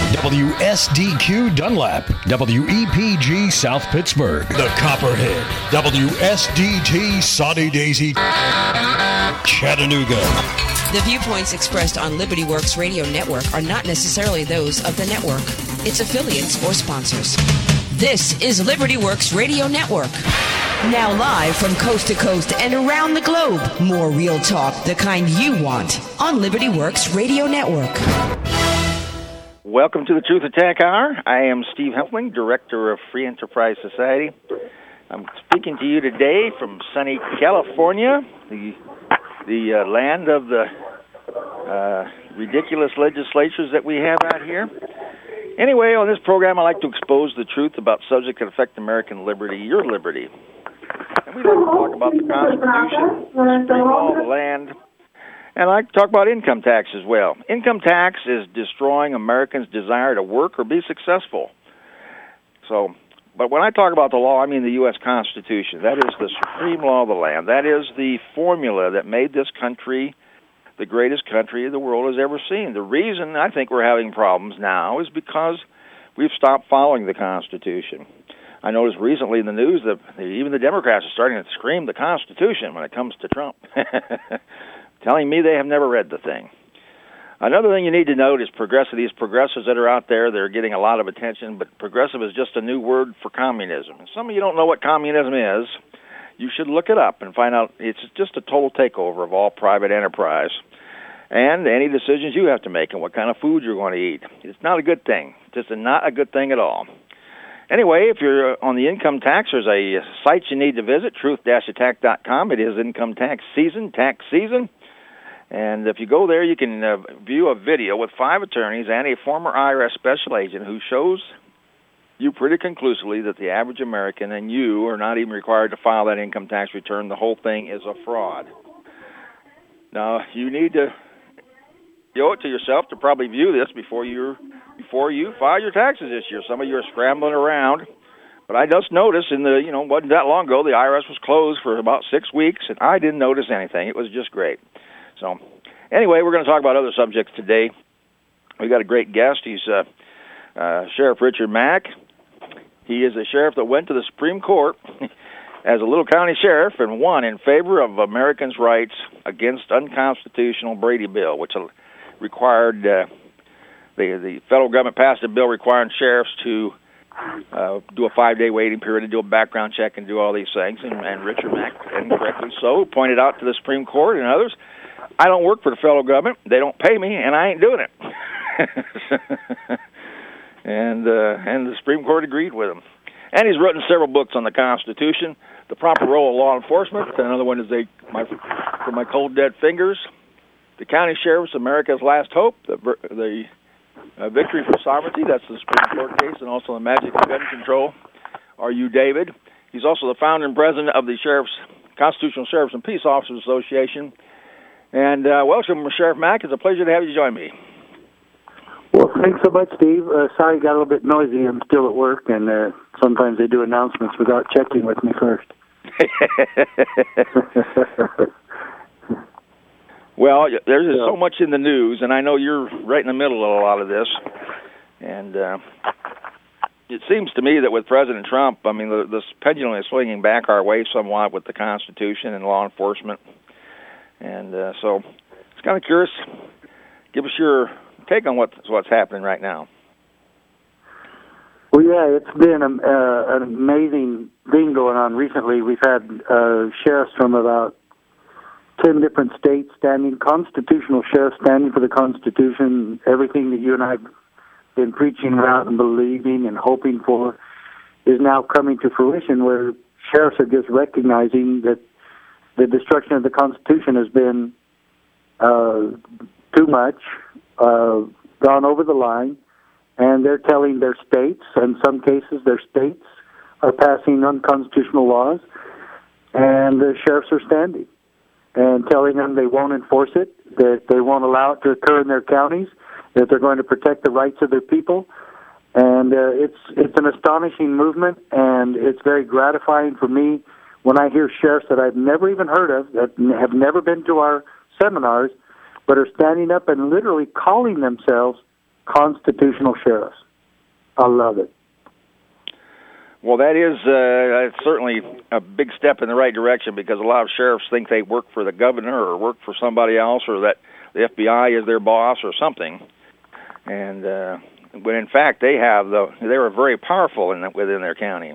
WSDQ Dunlap, WEPG South Pittsburgh, The Copperhead, WSDT Soddy Daisy, Chattanooga. The viewpoints expressed on Liberty Works Radio Network are not necessarily those of the network, its affiliates, or sponsors. This is Liberty Works Radio Network. Now live from coast to coast and around the globe. More real talk, the kind you want, on Liberty Works Radio Network. Welcome to the Truth Attack Hour. I am Steve Hempling, Director of Free Enterprise Society. I'm speaking to you today from sunny California, the land of the ridiculous legislatures that we have out here. Anyway, on this program, I like to expose the truth about subjects that affect American liberty, your liberty. And we like to talk about the Constitution, the supreme law of the land, and I like to talk about income tax as well. Income tax is destroying Americans' desire to work or be successful. But when I talk about the law, I mean the U.S. Constitution. That is the supreme law of the land. That is the formula that made this country the greatest country the world has ever seen. The reason I think we're having problems now is because we've stopped following the Constitution. I noticed recently in the news that even the Democrats are starting to scream the Constitution when it comes to Trump, telling me they have never read the thing. Another thing you need to note is these progressives that are out there, they're getting a lot of attention, but progressive is just a new word for communism. Some of you don't know what communism is. You should look it up and find out it's just a total takeover of all private enterprise and any decisions you have to make and what kind of food you're going to eat. It's not a good thing. It's just not a good thing at all. Anyway, if you're on the income tax, there's a site you need to visit, truth-attack.com. It is income tax season. And if you go there, you can view a video with 5 attorneys and a former IRS special agent who shows you pretty conclusively that the average American and you are not even required to file that income tax return. The whole thing is a fraud. Now, you need to owe it to yourself to probably view this before you file your taxes this year. Some of you are scrambling around. But I just noticed wasn't that long ago, the IRS was closed for about 6 weeks, and I didn't notice anything. It was just great. So, anyway, we're going to talk about other subjects today. We got a great guest. He's Sheriff Richard Mack. He is a sheriff that went to the Supreme Court as a little county sheriff and won in favor of Americans' rights against unconstitutional Brady bill, which required the federal government passed a bill requiring sheriffs to do a 5-day waiting period, to do a background check, and do all these things. And Richard Mack, incorrectly so, pointed out to the Supreme Court and others, I don't work for the federal government. They don't pay me, and I ain't doing it. And the Supreme Court agreed with him. And he's written several books on the Constitution, The Proper Role of Law Enforcement. Another one is For My Cold Dead Fingers, The County Sheriff's America's Last Hope, the Victory for Sovereignty, that's the Supreme Court case, and also the Magic of Gun Control, Are You David? He's also the founder and president of the Constitutional Sheriffs and Peace Officers Association. And welcome, Sheriff Mack. It's a pleasure to have you join me. Well, thanks so much, Steve. Sorry it got a little bit noisy. I'm still at work, and sometimes they do announcements without checking with me first. Well, there's so much in the news, and I know you're right in the middle of a lot of this. And it seems to me that with President Trump, I mean, this pendulum is swinging back our way somewhat with the Constitution and law enforcement. And so it's kind of curious. Give us your take on what's happening right now. Well, yeah, it's been an amazing thing going on recently. We've had sheriffs from about 10 different states constitutional sheriffs standing for the Constitution. Everything that you and I have been preaching about and believing and hoping for is now coming to fruition, where sheriffs are just recognizing that the destruction of the Constitution has been too much, gone over the line, and they're telling their states, in some cases their states are passing unconstitutional laws, and the sheriffs are standing and telling them they won't enforce it, that they won't allow it to occur in their counties, that they're going to protect the rights of their people. And it's an astonishing movement, and it's very gratifying for me when I hear sheriffs that I've never even heard of, that have never been to our seminars, but are standing up and literally calling themselves constitutional sheriffs. I love it. Well, that is certainly a big step in the right direction, because a lot of sheriffs think they work for the governor or work for somebody else, or that the FBI is their boss or something. And when in fact they are very powerful within their county.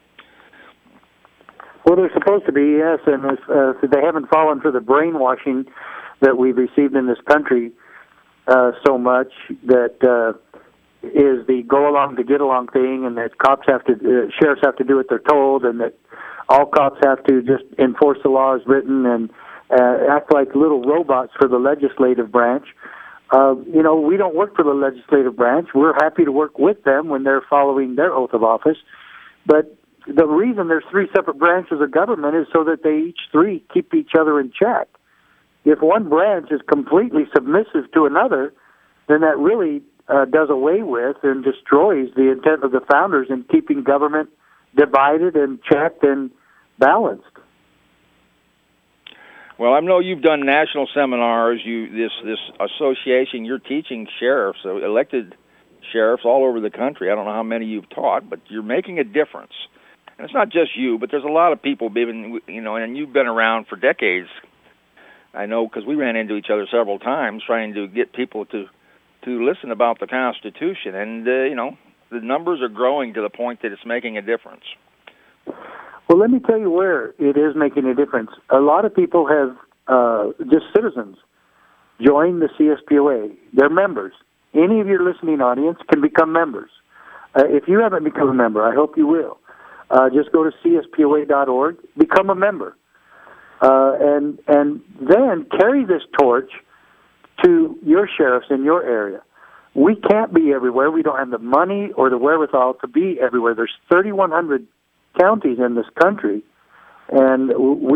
Well, they're supposed to be, yes, and if they haven't fallen for the brainwashing that we've received in this country so much, that is the go along to get along thing, and that sheriffs have to do what they're told, and that all cops have to just enforce the law as written and act like little robots for the legislative branch. We don't work for the legislative branch. We're happy to work with them when they're following their oath of office. But the reason there's three separate branches of government is so that they each three keep each other in check. If one branch is completely submissive to another, then that really does away with and destroys the intent of the founders in keeping government divided and checked and balanced. Well, I know you've done national seminars. This association, you're teaching sheriffs, elected sheriffs all over the country. I don't know how many you've taught, but you're making a difference. And it's not just you, but there's a lot of people, and you've been around for decades. I know, because we ran into each other several times trying to get people to listen about the Constitution. And, the numbers are growing to the point that it's making a difference. Well, let me tell you where it is making a difference. A lot of people have, just citizens, joined the CSPOA. They're members. Any of your listening audience can become members. If you haven't become a member, I hope you will. Just go to CSPOA.org, become a member, and then carry this torch to your sheriffs in your area. We can't be everywhere. We don't have the money or the wherewithal to be everywhere. There's 3,100 counties in this country, and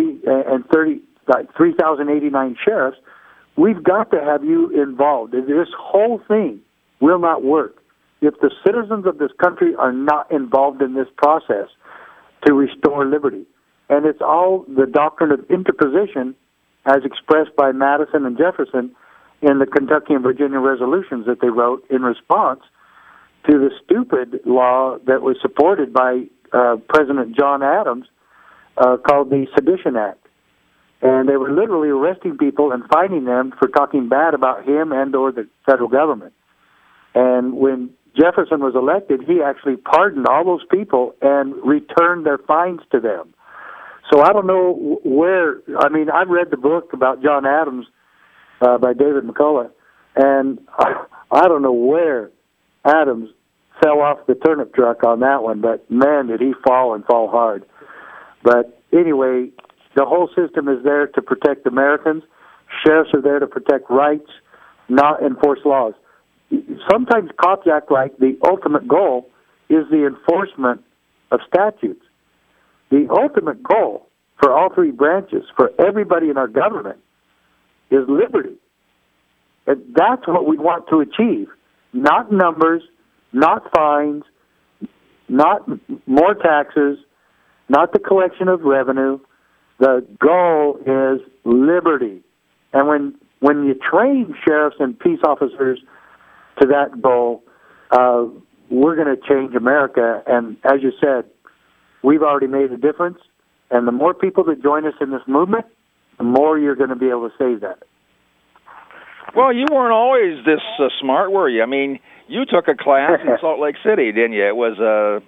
3,089 sheriffs. We've got to have you involved. This whole thing will not work if the citizens of this country are not involved in this process to restore liberty. And it's all the doctrine of interposition as expressed by Madison and Jefferson in the Kentucky and Virginia resolutions that they wrote in response to the stupid law that was supported by President John Adams called the Sedition Act. And they were literally arresting people and fining them for talking bad about him and or the federal government. And when Jefferson was elected, he actually pardoned all those people and returned their fines to them. So I don't know where, I've read the book about John Adams by David McCullough, and I don't know where Adams fell off the turnip truck on that one, but man, did he fall and fall hard. But anyway, the whole system is there to protect Americans. Sheriffs are there to protect rights, not enforce laws. Sometimes cops act like the ultimate goal is the enforcement of statutes. The ultimate goal for all three branches, for everybody in our government, is liberty. And that's what we want to achieve. Not numbers, not fines, not more taxes, not the collection of revenue. The goal is liberty. And when you train sheriffs and peace officers to that goal, we're going to change America. And as you said, we've already made a difference. And the more people that join us in this movement, the more you're going to be able to save that. Well, you weren't always this smart, were you? I mean, you took a class in Salt Lake City, didn't you? It was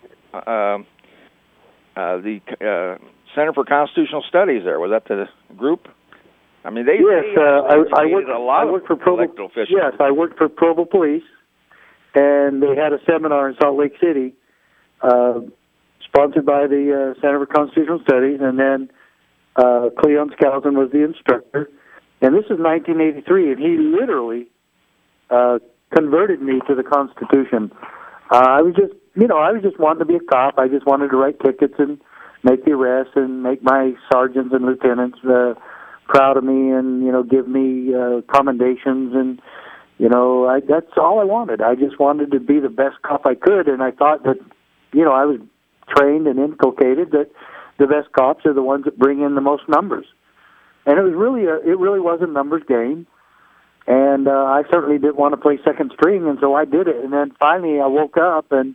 the Center for Constitutional Studies there. Was that the group? I mean, I worked for elected officials. Yes, I worked for Provo Police, and they had a seminar in Salt Lake City, sponsored by the Center for Constitutional Studies, and then Cleon Skousen was the instructor. And this is 1983, and he literally converted me to the Constitution. I was just wanting to be a cop. I just wanted to write tickets and make the arrests and make my sergeants and lieutenants proud of me and, give me commendations. And, that's all I wanted. I just wanted to be the best cop I could. And I thought that, I was trained and inculcated that the best cops are the ones that bring in the most numbers. And it really was a numbers game. And I certainly didn't want to play second string, and so I did it. And then finally I woke up, and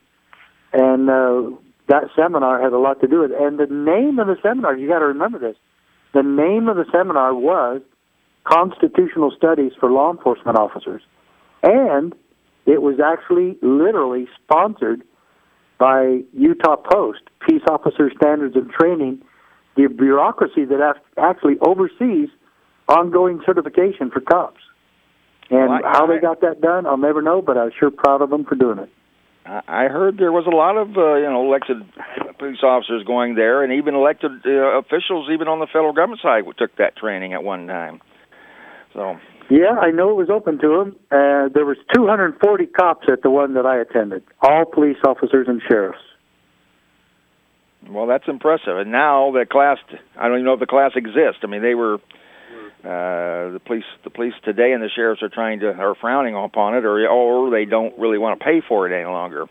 that seminar had a lot to do with it. And the name of the seminar, you got to remember this, the name of the seminar was Constitutional Studies for Law Enforcement Officers. And it was actually literally sponsored by Utah Post, Peace Officer Standards and Training, the bureaucracy that actually oversees ongoing certification for cops. And how they got that done, I'll never know, but I'm sure proud of them for doing it. I heard there was a lot of elected police officers going there, and even elected officials, even on the federal government side, took that training at one time. So. Yeah, I know it was open to them. There was 240 cops at the one that I attended, all police officers and sheriffs. Well, that's impressive. And now the class, I don't even know if the class exists. I mean, they were the police today and the sheriffs are frowning upon it, or they don't really want to pay for it any longer.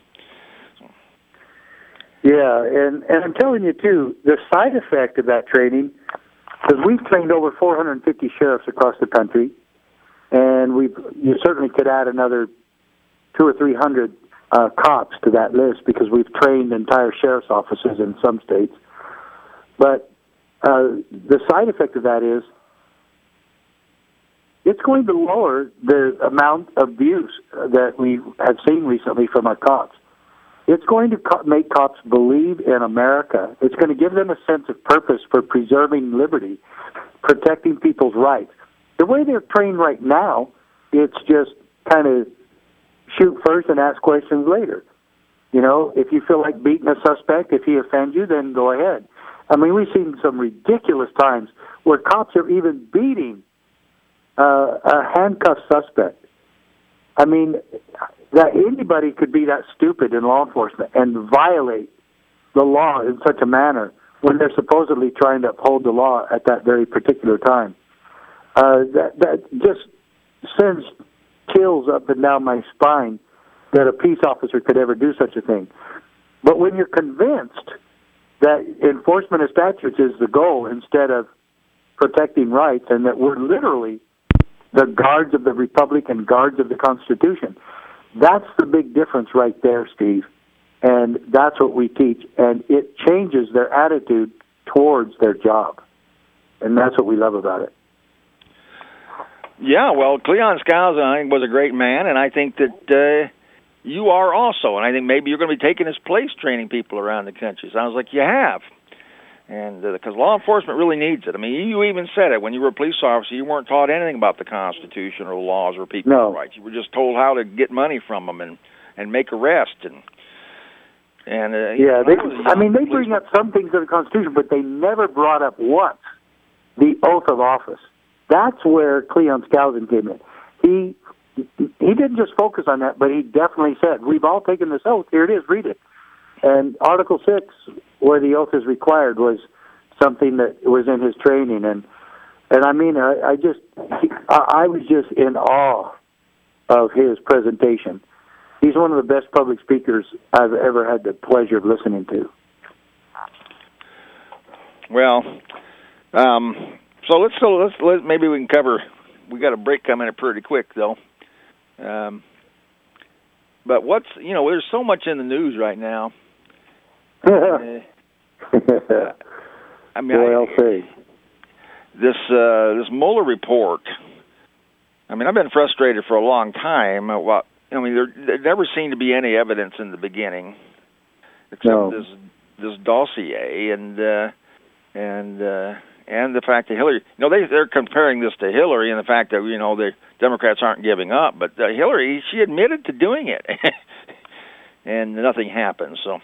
Yeah, and I'm telling you too, the side effect of that training, because we've trained over 450 sheriffs across the country, and you certainly could add another 200 or 300 cops to that list because we've trained entire sheriff's offices in some states. But the side effect of that is it's going to lower the amount of abuse that we have seen recently from our cops. It's going to make cops believe in America. It's going to give them a sense of purpose for preserving liberty, protecting people's rights. The way they're trained right now, it's just kind of shoot first and ask questions later. You know, if you feel like beating a suspect, if he offends you, then go ahead. I mean, we've seen some ridiculous times where cops are even beating a handcuffed suspect. I mean, that anybody could be that stupid in law enforcement and violate the law in such a manner when they're supposedly trying to uphold the law at that very particular time. That just sends chills up and down my spine that a peace officer could ever do such a thing. But when you're convinced that enforcement of statutes is the goal instead of protecting rights, and that we're literally the guards of the Republic and guards of the Constitution, that's the big difference right there, Steve. And that's what we teach. And it changes their attitude towards their job. And that's what we love about it. Yeah, well, Cleon Skousen, I think, was a great man, and I think that you are also. And I think maybe you're going to be taking his place training people around the country. Sounds like you have. And because law enforcement really needs it. I mean, you even said it. When you were a police officer, you weren't taught anything about the Constitution or laws or people's rights. You were just told how to get money from them and make arrests. They bring up some things in the Constitution, but they never brought up once the oath of office. That's where Cleon Skousen came in. He didn't just focus on that, but he definitely said, we've all taken this oath. Here it is, read it. And Article 6, where the oath is required, was something that was in his training. And I mean, I was just in awe of his presentation. He's one of the best public speakers I've ever had the pleasure of listening to. Well, so let's maybe we can cover. We got a break coming up pretty quick though. But there's so much in the news right now. I mean, I'll say this Mueller report. I mean, I've been frustrated for a long time. There never seemed to be any evidence in the beginning, except this dossier and the fact that Hillary. They're comparing this to Hillary and the fact that the Democrats aren't giving up, but Hillary, she admitted to doing it, and nothing happened. So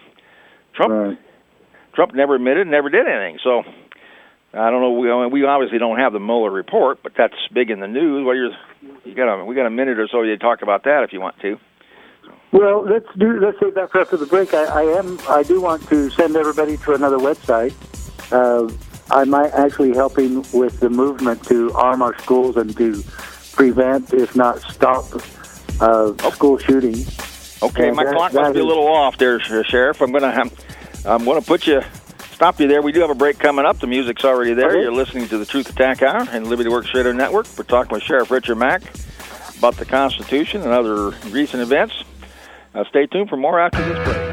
Trump never admitted, never did anything. So I don't know. We obviously don't have the Mueller report, but that's big in the news. We got a minute or so to talk about that if you want to. Well, let's save that for after the break. I do want to send everybody to another website. I'm actually helping with the movement to arm our schools and to prevent, if not stop, school shootings. Okay, and my clock must be a little off there, Sheriff. I'm gonna stop you there. We do have a break coming up. The music's already there. Okay. You're listening to the Truth Attack Hour and Liberty Works Radio Network. We're talking with Sheriff Richard Mack about the Constitution and other recent events. Stay tuned for more after this break.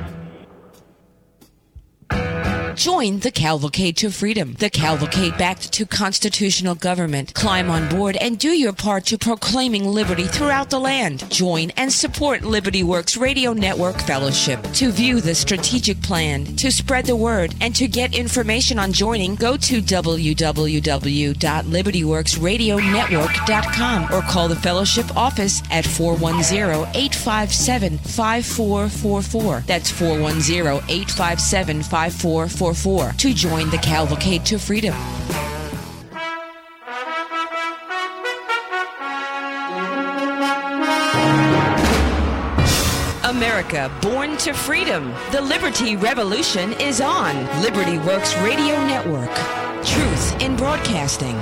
Join the Cavalcade to Freedom, the cavalcade back to constitutional government. Climb on board and do your part to proclaiming liberty throughout the land. Join and support Liberty Works Radio Network Fellowship. To view the strategic plan, to spread the word, and to get information on joining, go to www.libertyworksradionetwork.com or call the fellowship office at 410-857-5444. That's 410-857-5444. To join the Cavalcade to Freedom. America, born to freedom. The Liberty Revolution is on. Liberty Works Radio Network. Truth in broadcasting.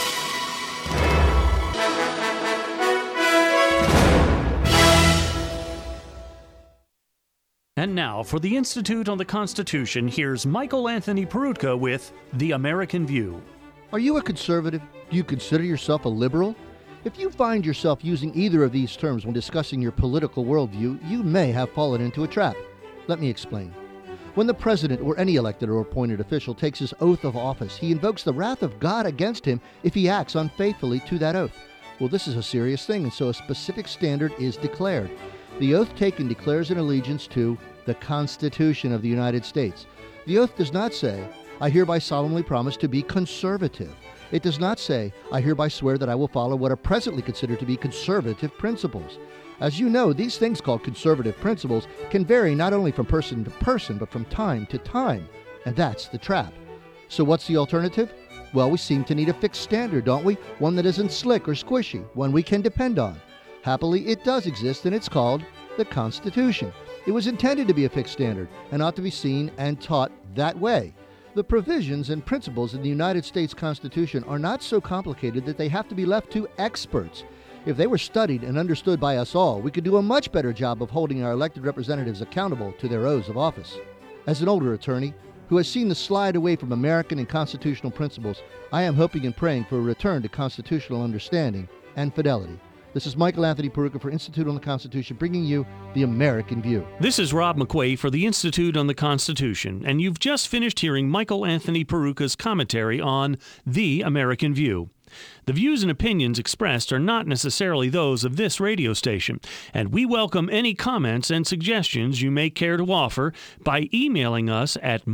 And now, for the Institute on the Constitution, here's Michael Anthony Peroutka with The American View. Are you a conservative? Do you consider yourself a liberal? If you find yourself using either of these terms when discussing your political worldview, you may have fallen into a trap. Let me explain. When the president or any elected or appointed official takes his oath of office, he invokes the wrath of God against him if he acts unfaithfully to that oath. Well, this is a serious thing, and so a specific standard is declared. The oath taken declares an allegiance to the Constitution of the United States. The oath does not say, I hereby solemnly promise to be conservative. It does not say, I hereby swear that I will follow what are presently considered to be conservative principles. As you know, these things called conservative principles can vary not only from person to person, but from time to time. And that's the trap. So what's the alternative? Well, we seem to need a fixed standard, don't we? One that isn't slick or squishy, one we can depend on. Happily, it does exist, and it's called the Constitution. It was intended to be a fixed standard and ought to be seen and taught that way. The provisions and principles in the United States Constitution are not so complicated that they have to be left to experts. If they were studied and understood by us all, we could do a much better job of holding our elected representatives accountable to their oaths of office. As an older attorney who has seen the slide away from American and constitutional principles, I am hoping and praying for a return to constitutional understanding and fidelity. This is Michael Anthony Peroutka for Institute on the Constitution, bringing you The American View. This is Rob McQuay for the Institute on the Constitution, and you've just finished hearing Michael Anthony Peroutka's commentary on The American View. The views and opinions expressed are not necessarily those of this radio station, and we welcome any comments and suggestions you may care to offer by emailing us at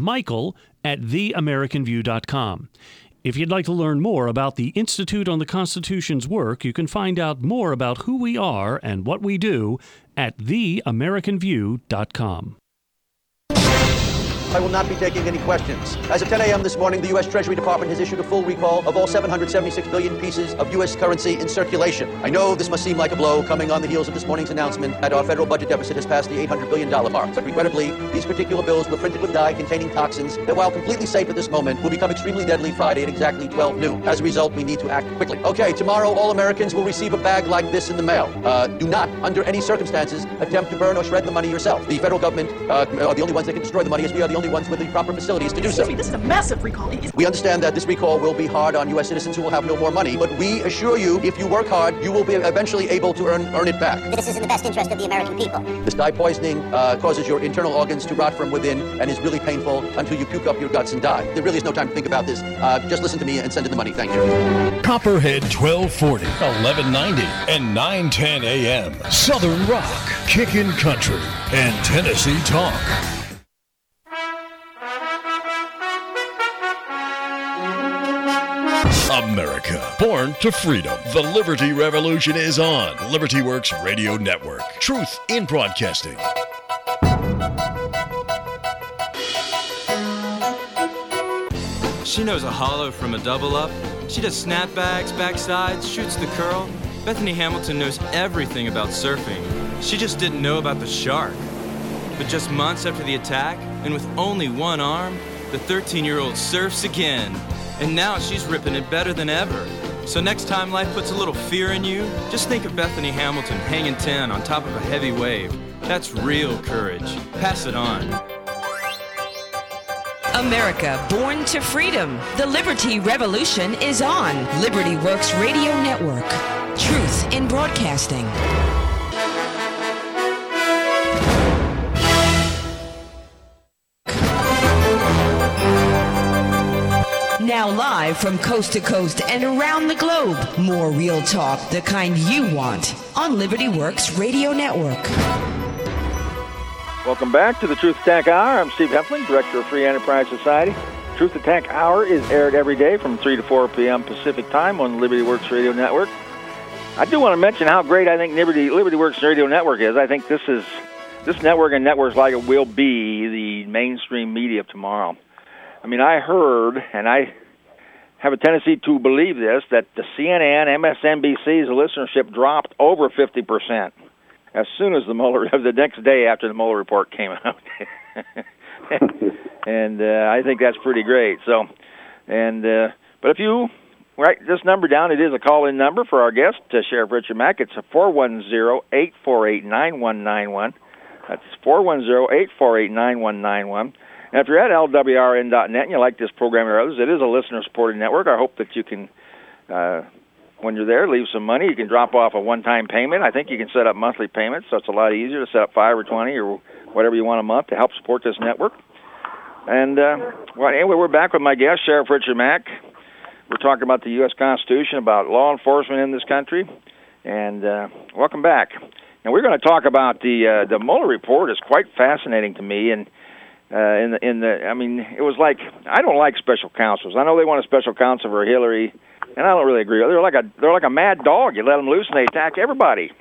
michael@theamericanview.com. If you'd like to learn more about the Institute on the Constitution's work, you can find out more about who we are and what we do at theamericanview.com. I will not be taking any questions. As of 10 a.m. this morning, the U.S. Treasury Department has issued a full recall of all 776 billion pieces of U.S. currency in circulation. I know this must seem like a blow coming on the heels of this morning's announcement that our federal budget deficit has passed the $800 billion mark. But regrettably, these particular bills were printed with dye containing toxins that, while completely safe at this moment, will become extremely deadly Friday at exactly 12 noon. As a result, we need to act quickly. Okay, tomorrow all Americans will receive a bag like this in the mail. Do not, under any circumstances, attempt to burn or shred the money yourself. The federal government are the only ones that can destroy the money, as we are the only ones with the proper facilities to do so. This is a massive recall. We understand that this recall will be hard on U.S. citizens who will have no more money, but we assure you, if you work hard, you will be eventually able to earn it back. This is in the best interest of the American people. This dye poisoning causes your internal organs to rot from within and is really painful until you puke up your guts and die. There really is no time to think about this. Just listen to me and send in the money. Thank you. Copperhead 1240, 1190, and 910 a.m. Southern Rock, Kickin' Country, and Tennessee Talk. America, born to freedom. The Liberty Revolution is on. Liberty Works Radio Network. Truth in broadcasting. She knows a hollow from a double up. She does snapbacks, backsides, shoots the curl. Bethany Hamilton knows everything about surfing. She just didn't know about the shark. But just months after the attack, and with only one arm, the 13-year-old surfs again. And now she's ripping it better than ever. So next time life puts a little fear in you, just think of Bethany Hamilton hanging 10 on top of a heavy wave. That's real courage. Pass it on. America, born to freedom. The Liberty Revolution is on. Liberty Works Radio Network. Truth in Broadcasting. Now live from coast to coast and around the globe, more real talk, the kind you want, on Liberty Works Radio Network. Welcome back to the Truth Attack Hour. I'm Steve Heffling, Director of Free Enterprise Society. Truth Attack Hour is aired every day from 3 to 4 p.m. Pacific Time on Liberty Works Radio Network. I do want to mention how great I think Liberty Works Radio Network is. I think this network and networks like it will be the mainstream media of tomorrow. I mean, I heard, and I have a tendency to believe this, that the CNN, MSNBC's listenership dropped over 50% as soon as the next day after the Mueller report came out. And I think that's pretty great. So, but if you write this number down, it is a call-in number for our guest, Sheriff Richard Mack. It's 410-848-9191. That's 410-848-9191. And if you're at LWRN.net and you like this program or others, it is a listener-supported network. I hope that you can, when you're there, leave some money. You can drop off a one-time payment. I think you can set up monthly payments, so it's a lot easier to set up 5 or 20 or whatever you want a month to help support this network. And anyway, we're back with my guest, Sheriff Richard Mack. We're talking about the U.S. Constitution, about law enforcement in this country. And welcome back. And we're going to talk about the Mueller report. Is quite fascinating to me. And I mean, it was like, I don't like special counsels. I know they want a special counsel for Hillary, and I don't really agree. They're like a mad dog. You let them loose and they attack everybody.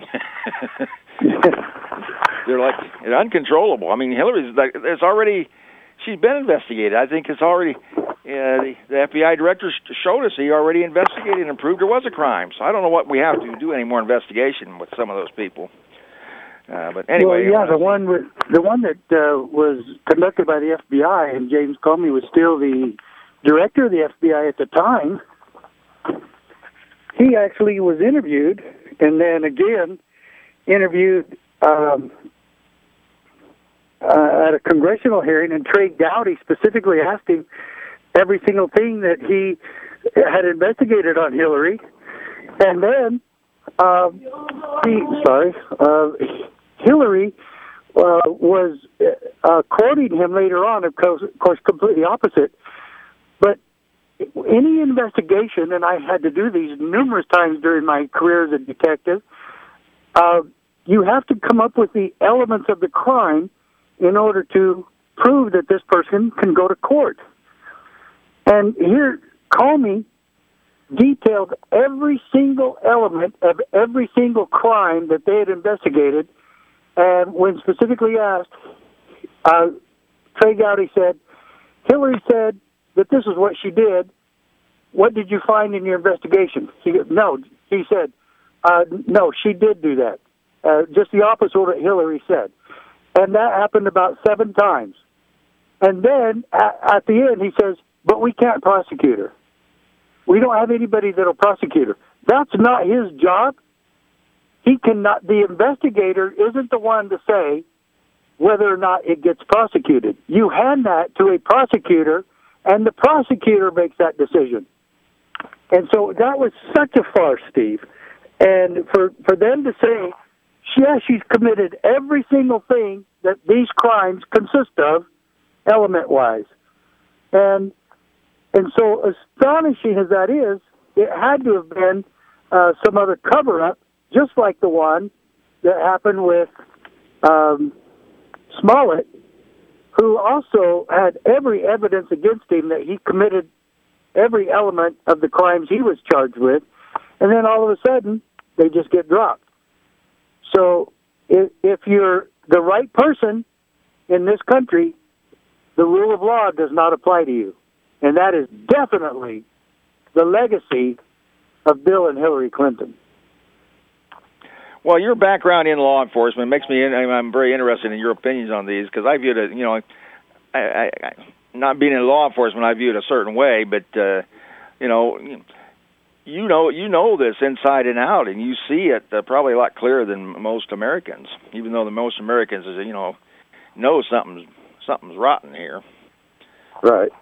They're uncontrollable. I mean, Hillary's like, she's been investigated. I think it's already, the FBI director showed us he already investigated and proved there was a crime. So I don't know what we have to do any more investigation with some of those people. But anyway, well, yeah, the one that was conducted by the FBI, and James Comey was still the director of the FBI at the time. He actually was interviewed, and then again interviewed at a congressional hearing, and Trey Gowdy specifically asked him every single thing that he had investigated on Hillary, and then Hillary was quoting him later on, of course, completely opposite. But any investigation, and I had to do these numerous times during my career as a detective, you have to come up with the elements of the crime in order to prove that this person can go to court. And here, Comey detailed every single element of every single crime that they had investigated. And when specifically asked, Trey Gowdy said, Hillary said that this is what she did. What did you find in your investigation? He said, no, she did do that. Just the opposite of what Hillary said. And that happened about 7 times. And then at the end he says, but we can't prosecute her. We don't have anybody that will prosecute her. That's not his job. He cannot. The investigator isn't the one to say whether or not it gets prosecuted. You hand that to a prosecutor, and the prosecutor makes that decision. And so that was such a farce, Steve. And for them to say, yeah, she's committed every single thing that these crimes consist of, element-wise. And so astonishing as that is, it had to have been some other cover-up, just like the one that happened with Smollett, who also had every evidence against him that he committed every element of the crimes he was charged with, and then all of a sudden, they just get dropped. So if you're the right person in this country, the rule of law does not apply to you. And that is definitely the legacy of Bill and Hillary Clinton. Well, your background in law enforcement makes me, I'm very interested in your opinions on these, because I view it, I not being in law enforcement, I view it a certain way, but, you know this inside and out, and you see it probably a lot clearer than most Americans, even though the most Americans, know something's rotten here. Right.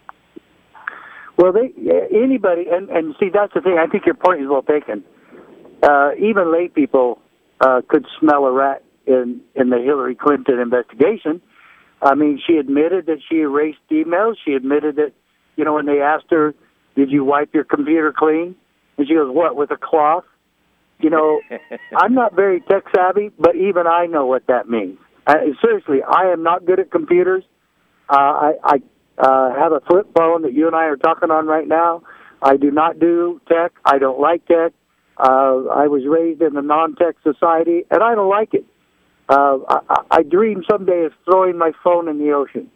Well, anybody, and see, that's the thing. I think your point is well taken. even lay people could smell a rat in the Hillary Clinton investigation. I mean, she admitted that she erased emails. She admitted that, when they asked her, did you wipe your computer clean? And she goes, what, with a cloth? I'm not very tech savvy, but even I know what that means. Seriously, I am not good at computers. I have a flip phone that you and I are talking on right now. I do not do tech. I don't like tech. I was raised in a non-tech society, and I don't like it. I dream someday of throwing my phone in the ocean.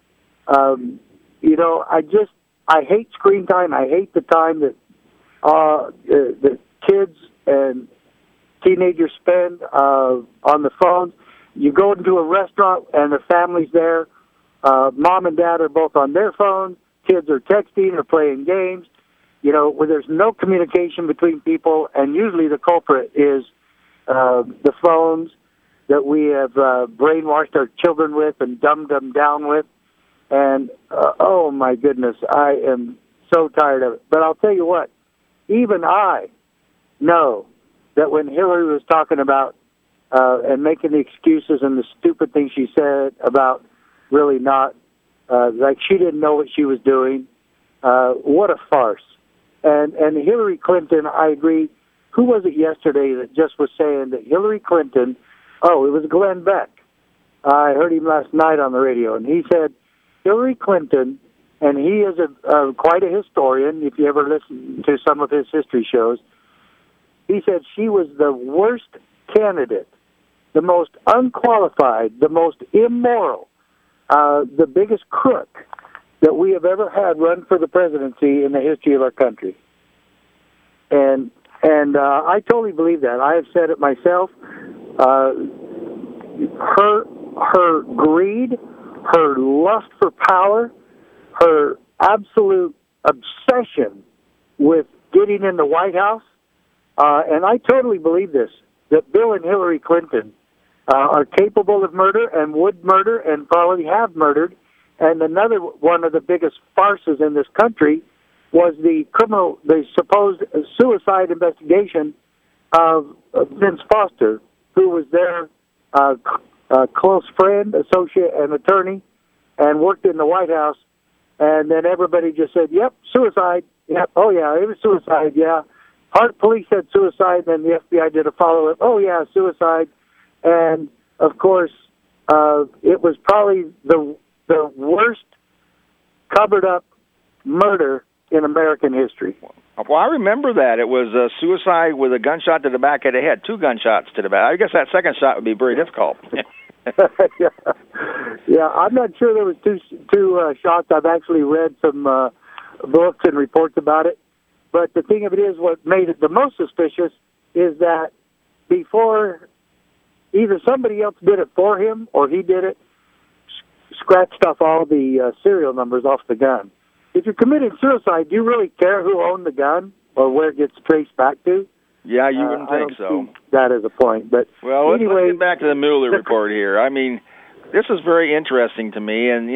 I hate screen time. I hate the time that the kids and teenagers spend on the phones. You go into a restaurant and the family's there. Mom and dad are both on their phones. Kids are texting or playing games. Where there's no communication between people, and usually the culprit is the phones that we have brainwashed our children with and dumbed them down with. And, oh, my goodness, I am so tired of it. But I'll tell you what, even I know that when Hillary was talking about and making the excuses and the stupid things she said about really not, like she didn't know what she was doing, what a farce. And Hillary Clinton, I agree. Who was it yesterday that just was saying that Hillary Clinton, oh, it was Glenn Beck. I heard him last night on the radio, and he said Hillary Clinton, and he is quite a historian, if you ever listen to some of his history shows, he said she was the worst candidate, the most unqualified, the most immoral, the biggest crook that we have ever had run for the presidency in the history of our country. And I totally believe that. I have said it myself. Her greed, her lust for power, her absolute obsession with getting in the White House, and I totally believe this, that Bill and Hillary Clinton are capable of murder and would murder and probably have murdered. And another one of the biggest farces in this country was the supposed suicide investigation of Vince Foster, who was their close friend, associate, and attorney, and worked in the White House. And then everybody just said, yep, suicide. Yep, oh, yeah, it was suicide, yeah. Hart Police said suicide, then the FBI did a follow-up. Oh, yeah, suicide. And, of course, it was probably the worst covered-up murder in American history. Well, I remember that. It was a suicide with a gunshot to the back of the head, 2 gunshots to the back. I guess that second shot would be very difficult. Yeah, I'm not sure there was two shots. I've actually read some books and reports about it. But the thing of it is, what made it the most suspicious is that before either somebody else did it for him or he did it, scratched off all the serial numbers off the gun. If you're committing suicide, do you really care who owned the gun or where it gets traced back to? Yeah, you wouldn't think so. That is a point. But well, anyway, let's get back to the Mueller report here. I mean, this is very interesting to me, and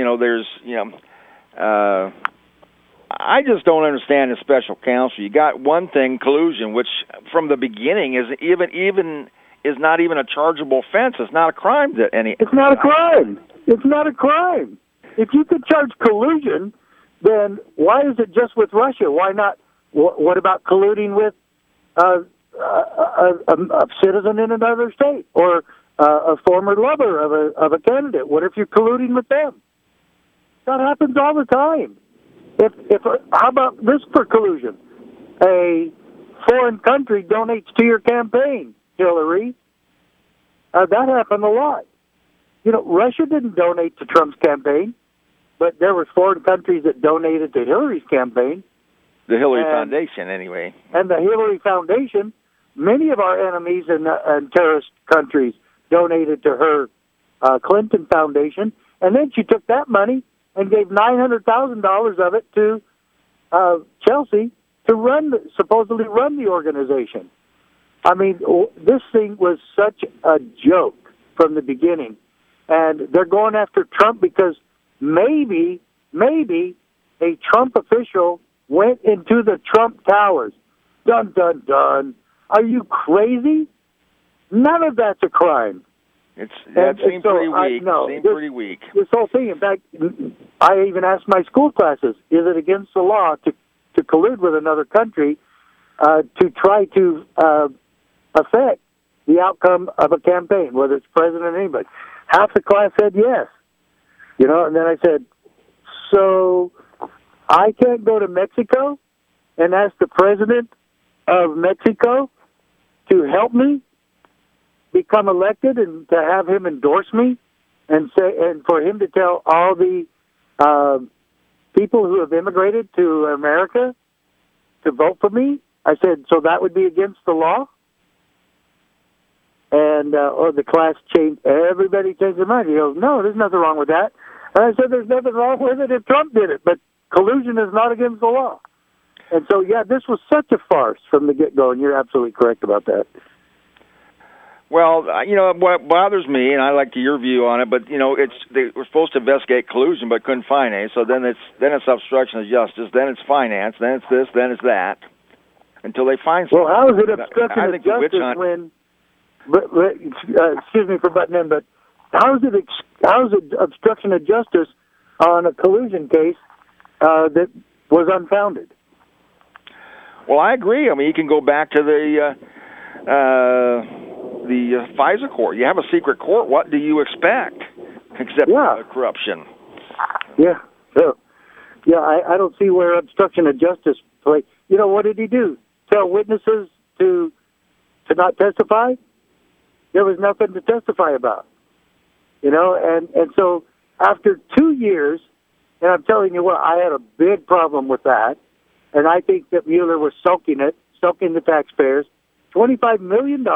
I just don't understand the special counsel. You got one thing, collusion, which from the beginning is is not even a chargeable offense. It's not a crime that any. It's not a crime. It's not a crime. If you could charge collusion, then why is it just with Russia? Why not? What about colluding with a citizen in another state or a former lover of a candidate? What if you're colluding with them? That happens all the time. How about this for collusion? A foreign country donates to your campaign, Hillary. That happened a lot. Russia didn't donate to Trump's campaign, but there were foreign countries that donated to Hillary's campaign. The Hillary Foundation, anyway. And the Hillary Foundation, many of our enemies and terrorist countries donated to her Clinton Foundation, and then she took that money and gave $900,000 of it to Chelsea to supposedly run the organization. I mean, this thing was such a joke from the beginning. And they're going after Trump because maybe a Trump official went into the Trump Towers. Dun, dun, dun. Are you crazy? None of that's a crime. That seems pretty weak. Pretty weak. This whole thing, in fact, I even asked my school classes, is it against the law to collude with another country to try to affect the outcome of a campaign, whether it's president or anybody? Half the class said yes. You know, and then I said, so I can't go to Mexico and ask the president of Mexico to help me become elected and to have him endorse me and for him to tell all the people who have immigrated to America to vote for me? I said, so that would be against the law? And the class changed. Everybody changed their mind. He goes, no, there's nothing wrong with that. And I said, there's nothing wrong with it if Trump did it, but collusion is not against the law. And so, yeah, this was such a farce from the get-go, and you're absolutely correct about that. Well, you know, what bothers me, and I like your view on it, but, you know, they were supposed to investigate collusion but couldn't find any, so then it's obstruction of justice, then it's finance, then it's this, then it's that, until they find something. Well, how is it obstruction of justice when... excuse me for butting in, but how is it obstruction of justice on a collusion case that was unfounded? Well, I agree. I mean, you can go back to the FISA court. You have a secret court. What do you expect except corruption? Yeah. Yeah, I don't see where obstruction of justice plays. You know, what did he do? Tell witnesses to not testify? There was nothing to testify about. You know, and so after 2 years, and I'm telling you what, I had a big problem with that, and I think that Mueller was soaking the taxpayers, $25 million,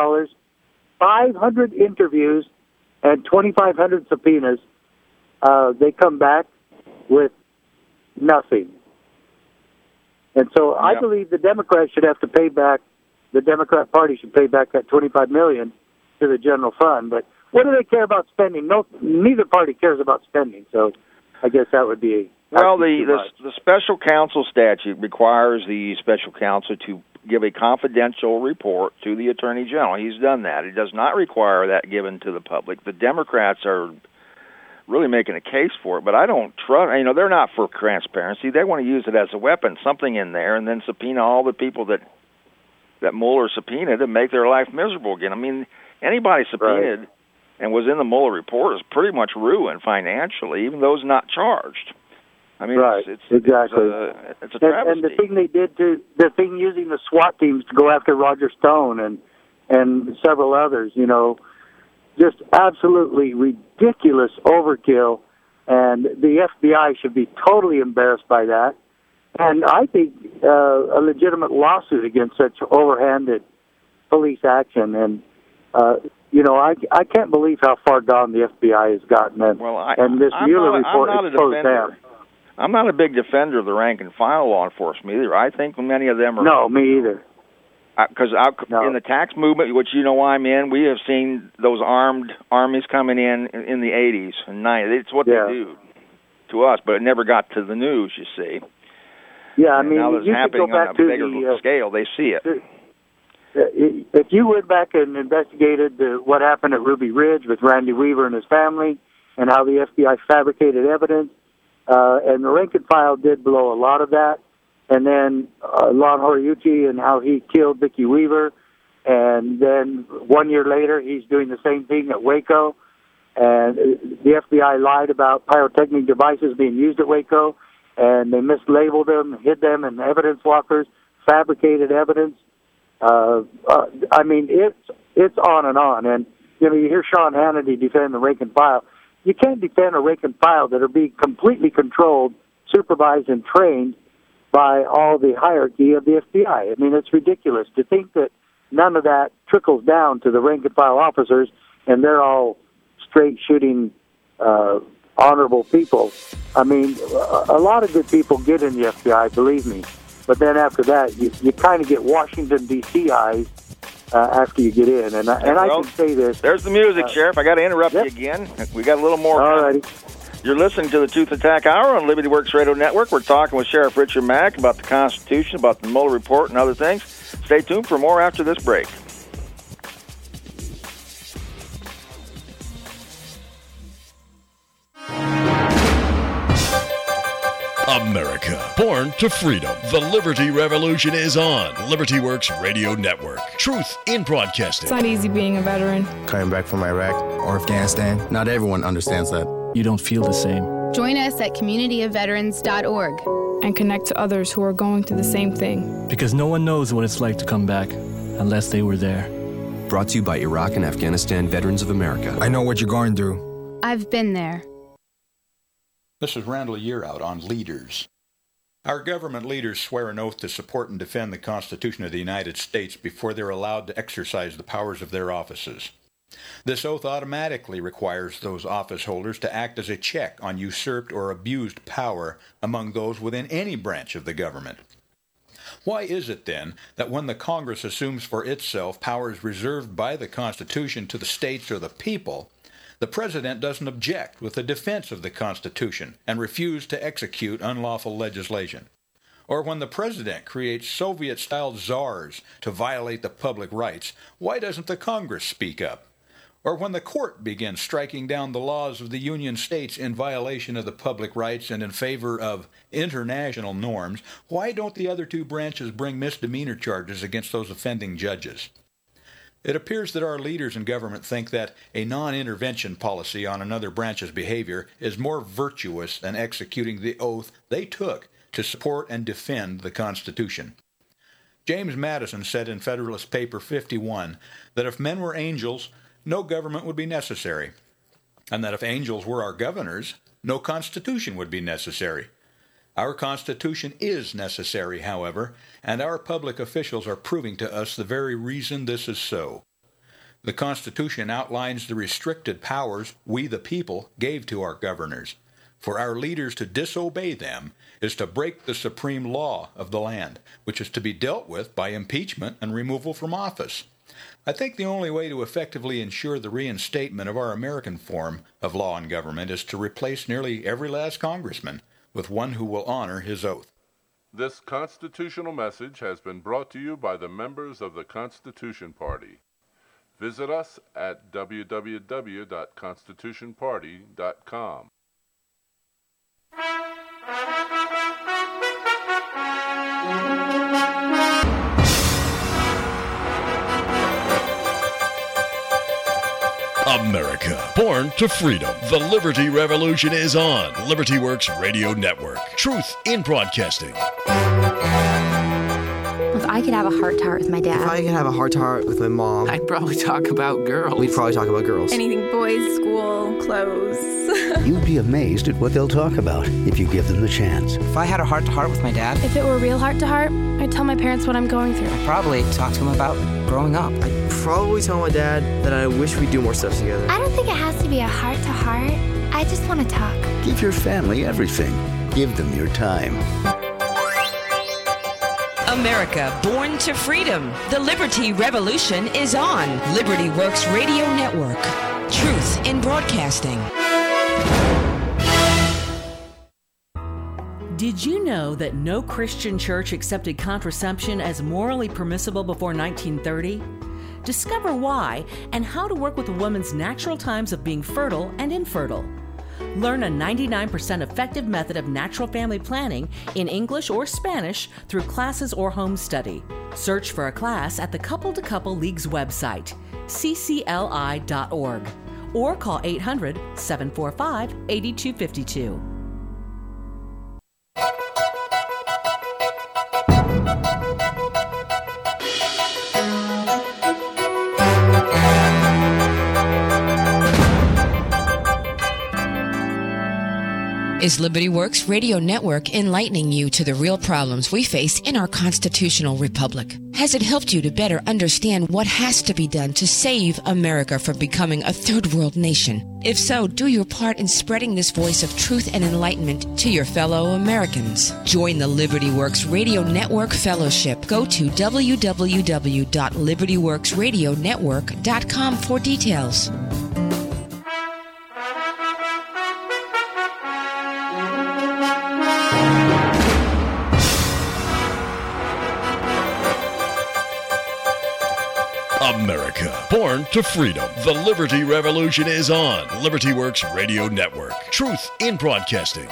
500 interviews, and 2,500 subpoenas. They come back with nothing. And so I believe the Democrats should have to pay back, the Democrat Party should pay back that $25 million to the general fund. But what do they care about spending? No, neither party cares about spending. So I guess that would be... Well, the special counsel statute requires the special counsel to give a confidential report to the Attorney General. He's done that. It does not require that given to the public. The Democrats are really making a case for it, but I don't trust... You know, they're not for transparency. They want to use it as a weapon, something in there, and then subpoena all the people that Mueller subpoenaed and make their life miserable again. I mean, anybody subpoenaed and was in the Mueller report is pretty much ruined financially, even those not charged. I mean, it's exactly. It's a travesty. And the thing they did the thing using the SWAT teams to go after Roger Stone and several others, you know, just absolutely ridiculous overkill. And the FBI should be totally embarrassed by that. And I think a legitimate lawsuit against such overhanded police action. And you know, I can't believe how far down the FBI has gotten. And this Mueller report exposed them. I'm not a big defender of the rank and file law enforcement either. I think many of them are... No, me either. Because in the tax movement, which you know I'm in, we have seen those armed armies coming in the 80s and 90s. It's what they do to us, but it never got to the news, you see. Yeah, I mean, now that it's happening on a bigger scale, they see it. If you went back and investigated what happened at Ruby Ridge with Randy Weaver and his family and how the FBI fabricated evidence, and the rank and file did blow a lot of that, and then Lon Horiuchi and how he killed Vicki Weaver, and then 1 year later he's doing the same thing at Waco, and the FBI lied about pyrotechnic devices being used at Waco, and they mislabeled them, hid them in evidence lockers, fabricated evidence. I mean, it's on and on. And, you know, you hear Sean Hannity defend the rank and file. You can't defend a rank and file that are being completely controlled, supervised, and trained by all the hierarchy of the FBI. I mean, it's ridiculous to think that none of that trickles down to the rank and file officers, and they're all straight shooting, honorable people. I mean, a lot of good people get in the FBI, believe me. But then after that, you kind of get Washington, D.C. eyes after you get in. And I can say this. There's the music, Sheriff. I got to interrupt you again. We got a little more. All righty. You're listening to the Truth Attack Hour on Liberty Works Radio Network. We're talking with Sheriff Richard Mack about the Constitution, about the Mueller report, and other things. Stay tuned for more after this break. America, born to freedom. The Liberty Revolution is on. Liberty Works Radio Network. Truth in broadcasting. It's not easy being a veteran. Coming back from Iraq or Afghanistan, not everyone understands that. You don't feel the same. Join us at communityofveterans.org and connect to others who are going through the same thing. Because no one knows what it's like to come back unless they were there. Brought to you by Iraq and Afghanistan Veterans of America. I know what you're going through. I've been there. This is Randall Yearout on Leaders. Our government leaders swear an oath to support and defend the Constitution of the United States before they're allowed to exercise the powers of their offices. This oath automatically requires those office holders to act as a check on usurped or abused power among those within any branch of the government. Why is it, then, that when the Congress assumes for itself powers reserved by the Constitution to the states or the people, the President doesn't object with the defense of the Constitution and refuse to execute unlawful legislation? Or when the President creates Soviet-style czars to violate the public rights, why doesn't the Congress speak up? Or when the court begins striking down the laws of the Union States in violation of the public rights and in favor of international norms, why don't the other two branches bring misdemeanor charges against those offending judges? It appears that our leaders in government think that a non-intervention policy on another branch's behavior is more virtuous than executing the oath they took to support and defend the Constitution. James Madison said in Federalist Paper 51 that if men were angels, no government would be necessary, and that if angels were our governors, no Constitution would be necessary. Our Constitution is necessary, however, and our public officials are proving to us the very reason this is so. The Constitution outlines the restricted powers we, the people, gave to our governors. For our leaders to disobey them is to break the supreme law of the land, which is to be dealt with by impeachment and removal from office. I think the only way to effectively ensure the reinstatement of our American form of law and government is to replace nearly every last congressman with one who will honor his oath. This constitutional message has been brought to you by the members of the Constitution Party. Visit us at www.constitutionparty.com. America, born to freedom. The Liberty Revolution is on. Liberty Works Radio Network. Truth in broadcasting. If I could have a heart-to-heart with my dad. If I could have a heart-to-heart with my mom. I'd probably talk about girls. We'd probably talk about girls. Anything boys, school, clothes. You'd be amazed at what they'll talk about if you give them the chance. If I had a heart-to-heart with my dad. If it were a real heart-to-heart, I'd tell my parents what I'm going through. I'd probably talk to him about growing up. I'd probably tell my dad that I wish we'd do more stuff together. I don't think it has to be a heart-to-heart. I just want to talk. Give your family everything. Give them your time. America, born to freedom. The Liberty Revolution is on. Liberty Works Radio Network. Truth in broadcasting. Did you know that no Christian church accepted contraception as morally permissible before 1930? Discover why and how to work with a woman's natural times of being fertile and infertile. Learn a 99% effective method of natural family planning in English or Spanish through classes or home study. Search for a class at the Couple to Couple League's website, ccli.org, or call 800-745-8252. Is Liberty Works Radio Network enlightening you to the real problems we face in our constitutional republic? Has it helped you to better understand what has to be done to save America from becoming a third world nation? If so, do your part in spreading this voice of truth and enlightenment to your fellow Americans. Join the Liberty Works Radio Network Fellowship. Go to www.libertyworksradionetwork.com for details. America, born to freedom. The Liberty Revolution is on Liberty Works Radio Network. Truth in broadcasting.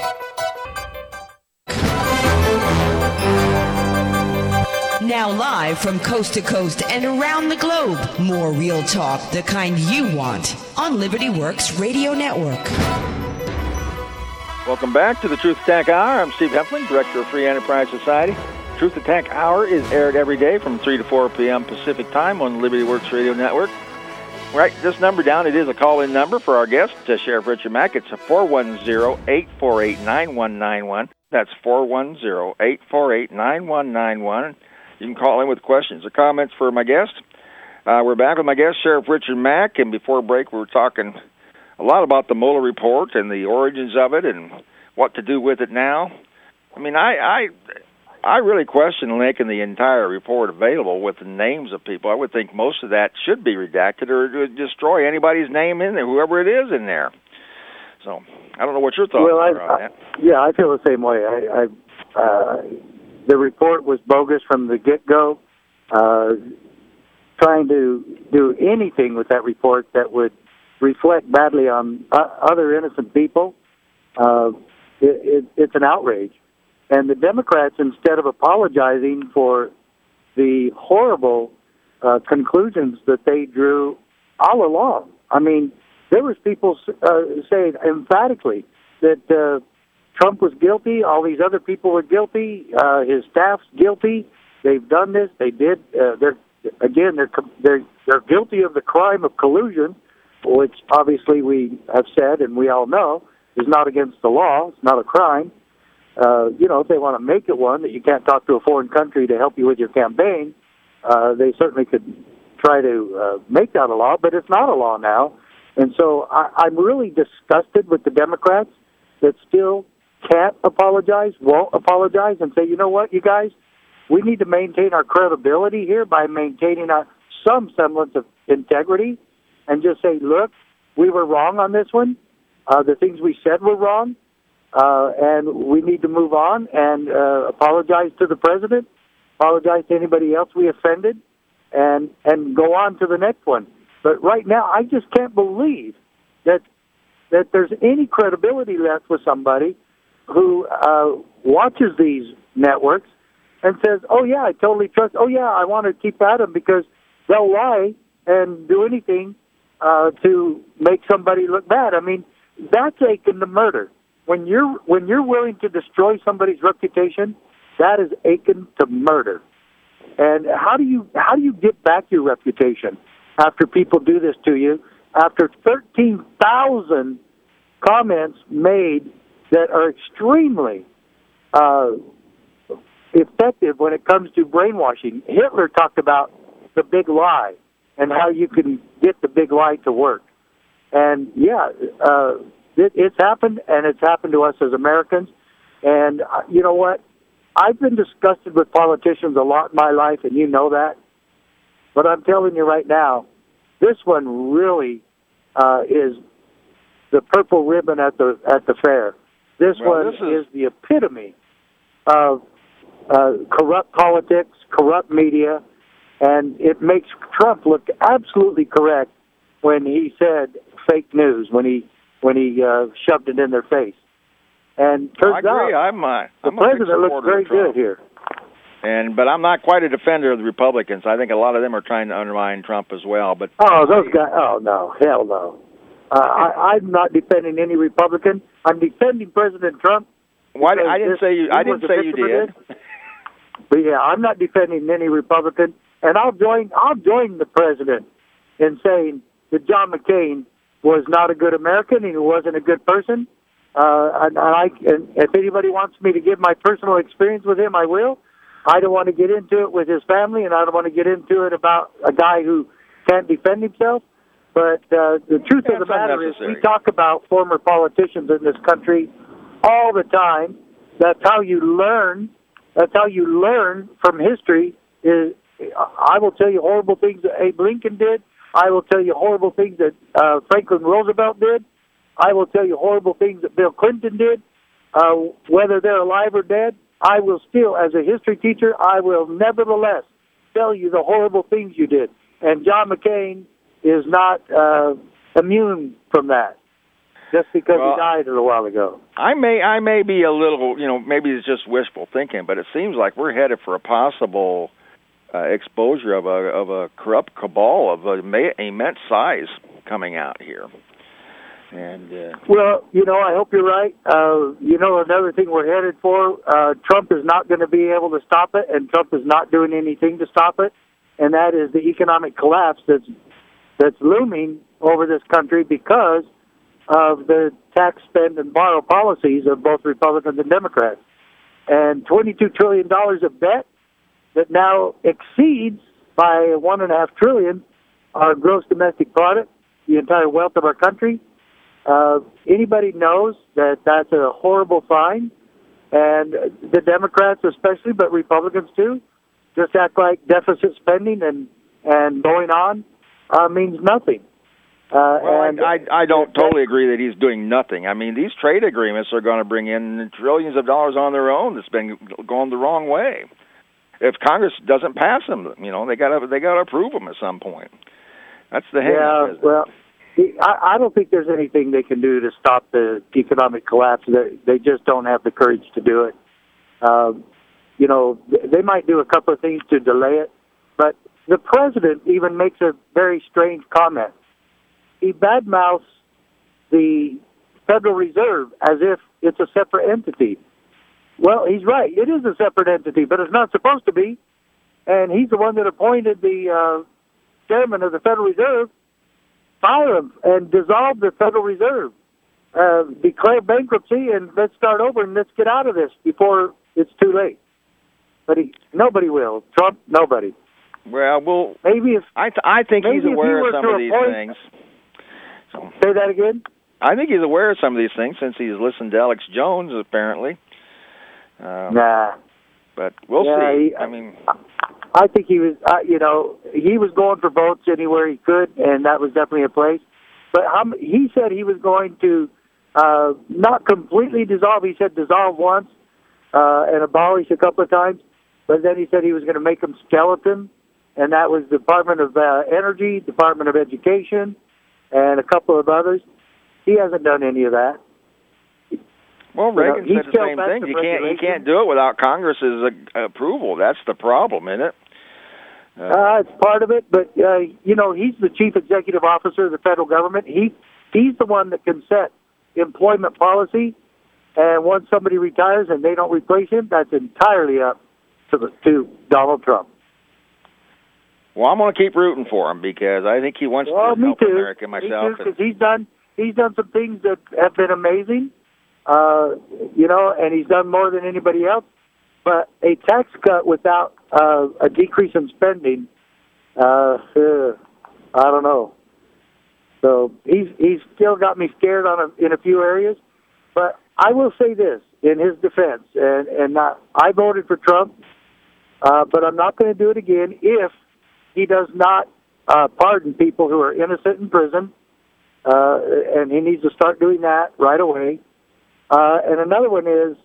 Now live from coast to coast and around the globe, more real talk, the kind you want, on Liberty Works Radio Network. Welcome back to the Truth Attack Hour. I'm Steve Hempling, Director of Free Enterprise Society. Truth Attack Hour is aired every day from 3 to 4 p.m. Pacific Time on Liberty Works Radio Network. Write this number down. It is a call-in number for our guest, Sheriff Richard Mack. It's 410-848-9191. That's 410-848-9191. You can call in with questions or comments for my guest. We're back with my guest, Sheriff Richard Mack, and before break we were talking a lot about the Mueller report and the origins of it and what to do with it now. I mean, I really question making the entire report available with the names of people. I would think most of that should be redacted or destroy anybody's name in there, whoever it is in there. So I don't know what your thoughts are on that. Yeah, I feel the same way. The report was bogus from the get-go. Trying to do anything with that report that would reflect badly on other innocent people, it's an outrage. And the Democrats, instead of apologizing for the horrible conclusions that they drew all along, I mean, there was people saying emphatically that Trump was guilty, all these other people were guilty, his staff's guilty, they've done this, they did, they're guilty of the crime of collusion, which obviously we have said and we all know is not against the law, it's not a crime. If they want to make it one, that you can't talk to a foreign country to help you with your campaign, they certainly could try to make that a law, but it's not a law now. And so I'm really disgusted with the Democrats that still can't apologize, won't apologize, and say, you know what, you guys, we need to maintain our credibility here by maintaining some semblance of integrity and just say, look, we were wrong on this one. The things we said were wrong, and we need to move on and apologize to the president, apologize to anybody else we offended, and go on to the next one. But right now, I just can't believe that there's any credibility left with somebody who watches these networks and says, oh, yeah, I totally trust, oh, yeah, I want to keep at them because they'll lie and do anything to make somebody look bad. I mean, that's akin to murder. When you're willing to destroy somebody's reputation, that is akin to murder. And how do you get back your reputation after people do this to you? After 13,000 comments made that are extremely effective when it comes to brainwashing. Hitler talked about the big lie and how you can get the big lie to work. And, yeah, it's happened, and it's happened to us as Americans. And you know what? I've been disgusted with politicians a lot in my life, and you know that. But I'm telling you right now, this one really is the purple ribbon at the fair. This is the epitome of corrupt politics, corrupt media, and it makes Trump look absolutely correct when he said fake news, when he shoved it in their face. And turns out the president looks very good here. But I'm not quite a defender of the Republicans. I think a lot of them are trying to undermine Trump as well. But those guys! Oh no, hell no! I'm not defending any Republican. I'm defending President Trump. I didn't say you did. But yeah, I'm not defending any Republican, and I'll join the president in saying that John McCain was not a good American and he wasn't a good person. And if anybody wants me to give my personal experience with him, I will. I don't want to get into it with his family, and I don't want to get into it about a guy who can't defend himself. But the truth of the matter is we talk about former politicians in this country all the time. That's how you learn. That's how you learn from history. I will tell you horrible things that Abe Lincoln did. I will tell you horrible things that Franklin Roosevelt did. I will tell you horrible things that Bill Clinton did. Whether they're alive or dead, I will still, as a history teacher, I will nevertheless tell you the horrible things you did. And John McCain is not immune from that just because he died a little while ago. I may be a little, maybe it's just wishful thinking, but it seems like we're headed for a possible exposure of a corrupt cabal of immense size coming out here. And well, I hope you're right. Another thing we're headed for, Trump is not going to be able to stop it, and Trump is not doing anything to stop it, and that is the economic collapse that's looming over this country because of the tax, spend, and borrow policies of both Republicans and Democrats. And $22 trillion of debt that now exceeds by $1.5 trillion our gross domestic product, the entire wealth of our country. Anybody knows that that's a horrible sign, and the Democrats especially, but Republicans too, just act like deficit spending and going on means nothing. I don't totally agree that he's doing nothing. I mean, these trade agreements are going to bring in trillions of dollars on their own that's been going the wrong way. If Congress doesn't pass them, they got to approve them at some point. That's the hang-up. Yeah, well, I don't think there's anything they can do to stop the economic collapse. They just don't have the courage to do it. They might do a couple of things to delay it, but the president even makes a very strange comment. He badmouths the Federal Reserve as if it's a separate entity. Well, he's right. It is a separate entity, but it's not supposed to be. And he's the one that appointed the chairman of the Federal Reserve. Fire him and dissolve the Federal Reserve. Declare bankruptcy and let's start over and let's get out of this before it's too late. But nobody will. Trump, nobody. Well, maybe if I think he's aware of some of these things. So, say that again? I think he's aware of some of these things since he's listened to Alex Jones, apparently. Nah. But we'll see. I think he was, he was going for votes anywhere he could, and that was definitely a place. But he said he was going to not completely dissolve. He said dissolve once and abolish a couple of times. But then he said he was going to make them skeleton, and that was Department of Energy, Department of Education, and a couple of others. He hasn't done any of that. Well, Reagan said the same thing. You can't do it without Congress's approval. That's the problem, isn't it? It's part of it, but he's the chief executive officer of the federal government. He's the one that can set employment policy, and once somebody retires and they don't replace him, that's entirely up to Donald Trump. Well, I'm going to keep rooting for him because I think he wants to help America myself. Me too, because he's done some things that have been amazing. And he's done more than anybody else. But a tax cut without a decrease in spending, I don't know. So he's still got me scared in a few areas. But I will say this in his defense, and I voted for Trump, but I'm not going to do it again if he does not pardon people who are innocent in prison, and he needs to start doing that right away. And another one is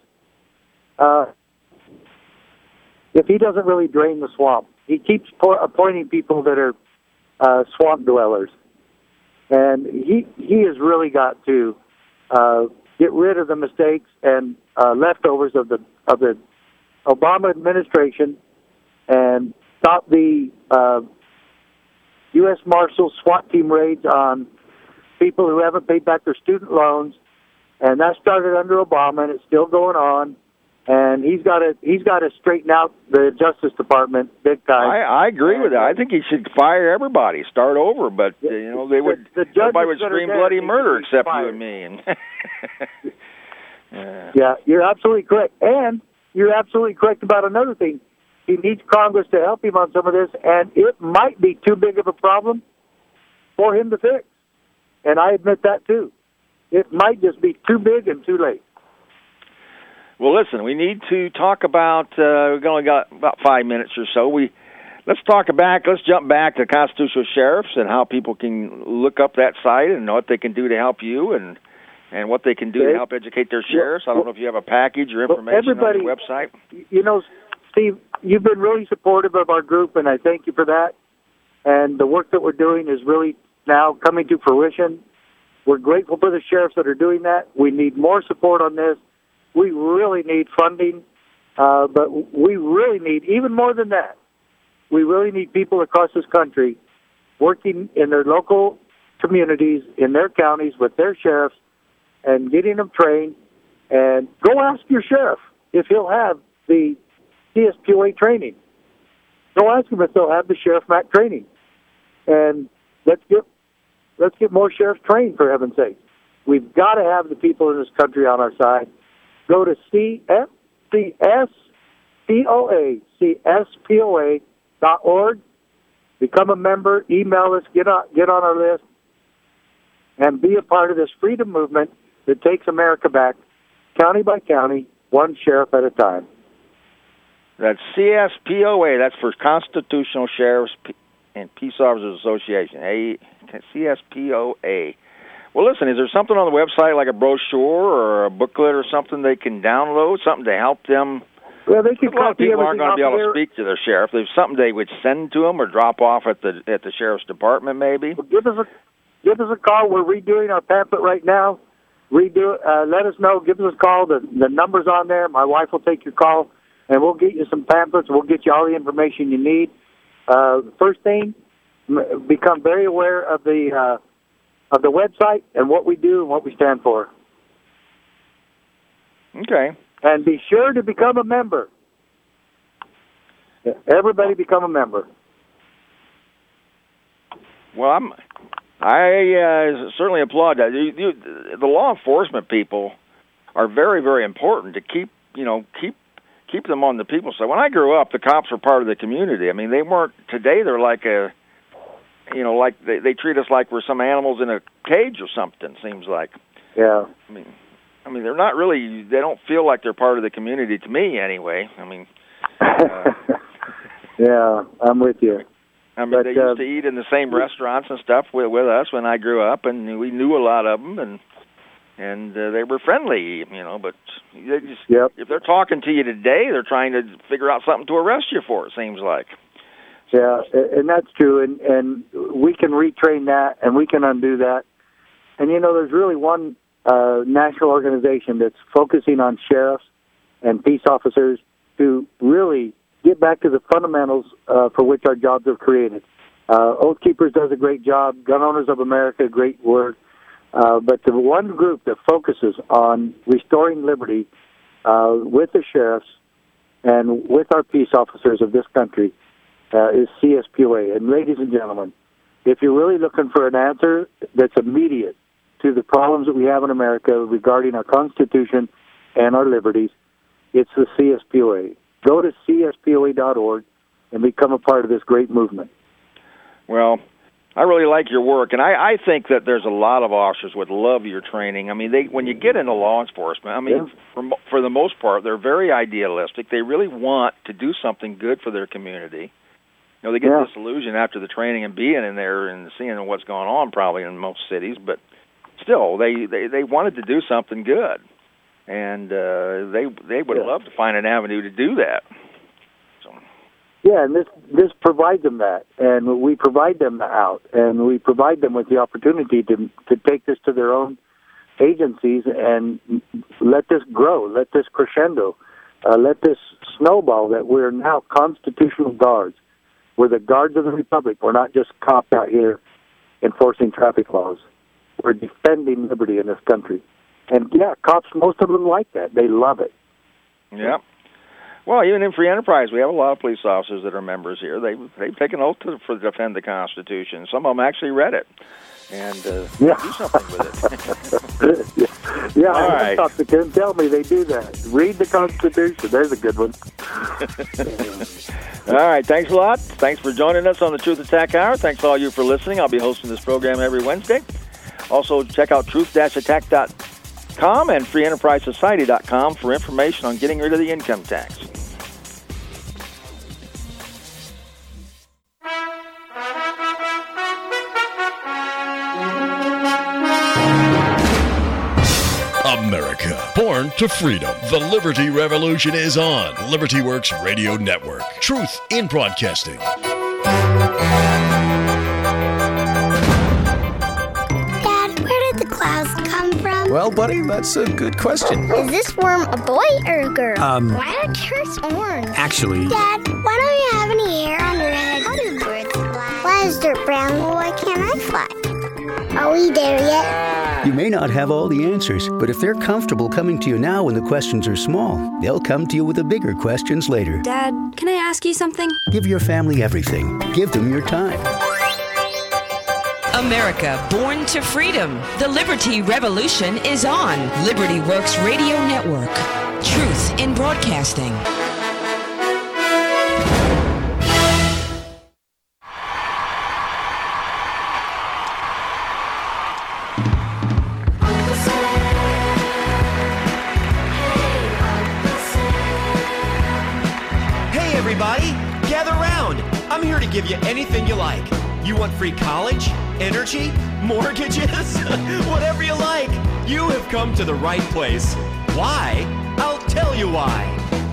if he doesn't really drain the swamp. He keeps appointing people that are swamp dwellers. And he has really got to get rid of the mistakes and leftovers of the Obama administration and stop the U.S. Marshals SWAT team raids on people who haven't paid back their student loans. And that started under Obama, and it's still going on. And he's got to straighten out the Justice Department big time. I agree with that. I think he should fire everybody, start over. But everybody would scream bloody murder except you and me. Yeah, you're absolutely correct. And you're absolutely correct about another thing. He needs Congress to help him on some of this, and it might be too big of a problem for him to fix. And I admit that too. It might just be too big and too late. Well, listen, we need to talk about, we've only got about 5 minutes or so. Let's jump back to Constitutional Sheriffs and how people can look up that site and know what they can do to help you and what they can do to help educate their sheriffs. I don't know if you have a package or information on your website. Steve, you've been really supportive of our group, and I thank you for that. and the work that we're doing is really now coming to fruition. We're grateful for the sheriffs that are doing that. We need more support on this. We really need funding, but we really need, even more than that, we really need people across this country working in their local communities, in their counties, with their sheriffs, and getting them trained. And go ask your sheriff if he'll have the CSPOA training. Go ask him if they'll have the Sheriff Mac training. And let's get more sheriffs trained, for heaven's sake. We've got to have the people in this country on our side. Go to CSPOA.org, become a member, email us, get on our list, and be a part of this freedom movement that takes America back, county by county, one sheriff at a time. That's CSPOA. That's for Constitutional Sheriffs and Peace Officers Association, CSPOA. Well, listen, is there something on the website, like a brochure or a booklet or something they can download, something to help them? Well, they can. A lot of people aren't going to be able to speak to their sheriff. There's something they would send to them or drop off at the sheriff's department, maybe. Well, give us a call. We're redoing our pamphlet right now. Let us know. Give us a call. The number's on there. My wife will take your call, and we'll get you some pamphlets. We'll get you all the information you need. First thing, become very aware of the website and what we do and what we stand for. Okay. And be sure to become a member. Everybody become a member. Well, I certainly applaud that. The law enforcement people are very, very important to keep them on the people's side. When I grew up, the cops were part of the community. I mean, they weren't. Today, they're like like they treat us like we're some animals in a cage or something. Seems like. Yeah. I mean, they're not really. They don't feel like they're part of the community to me, anyway. I mean. Yeah, I'm with you. I mean, they used to eat in the same restaurants and stuff with us when I grew up, and we knew a lot of them, and they were friendly, But they just, if they're talking to you today, they're trying to figure out something to arrest you for. It seems like. Yeah, and that's true, and we can retrain that, and we can undo that. And there's really one national organization that's focusing on sheriffs and peace officers to really get back to the fundamentals for which our jobs are created. Oath Keepers does a great job. Gun Owners of America, great work. But the one group that focuses on restoring liberty with the sheriffs and with our peace officers of this country is CSPOA. And ladies and gentlemen, if you're really looking for an answer that's immediate to the problems that we have in America regarding our Constitution and our liberties, it's the CSPOA. Go to CSPOA.org and become a part of this great movement. Well, I really like your work, and I think that there's a lot of officers would love your training. I mean, when you get into law enforcement, for the most part, they're very idealistic. They really want to do something good for their community. They get disillusioned after the training and being in there and seeing what's going on probably in most cities, but still, they wanted to do something good. And they would love to find an avenue to do that. So. Yeah, and this provides them that, and we provide them the out, and we provide them with the opportunity to take this to their own agencies and let this grow, let this crescendo, let this snowball that we're now constitutional guards. We're the guards of the Republic. We're not just cops out here enforcing traffic laws. We're defending liberty in this country. And, cops, most of them like that. They love it. Yeah. Well, even in Free Enterprise, we have a lot of police officers that are members here. They've taken oath to defend the Constitution. Some of them actually read it and do something with it. All right. I they can tell me they do that. Read the Constitution. There's a good one. All right. Thanks a lot. Thanks for joining us on the Truth Attack Hour. Thanks to all you for listening. I'll be hosting this program every Wednesday. Also, check out truth-attack.com and freeenterprisesociety.com for information on getting rid of the income tax. America, born to freedom. The Liberty Revolution is on. Liberty Works Radio Network. Truth in broadcasting. Well, buddy, that's a good question. Is this worm a boy or a girl? Why are carrots orange? Actually... Dad, why don't you have any hair on your head? How do birds fly? Why is dirt brown? Well, why can't I fly? Are we there yet? You may not have all the answers, but if they're comfortable coming to you now when the questions are small, they'll come to you with the bigger questions later. Dad, can I ask you something? Give your family everything. Give them your time. America, born to freedom. The Liberty Revolution is on. Liberty Works Radio Network. Truth in broadcasting. Hey everybody, gather round. I'm here to give you anything you like. You want free college, energy, mortgages, whatever you like. You have come to the right place. Why? I'll tell you why.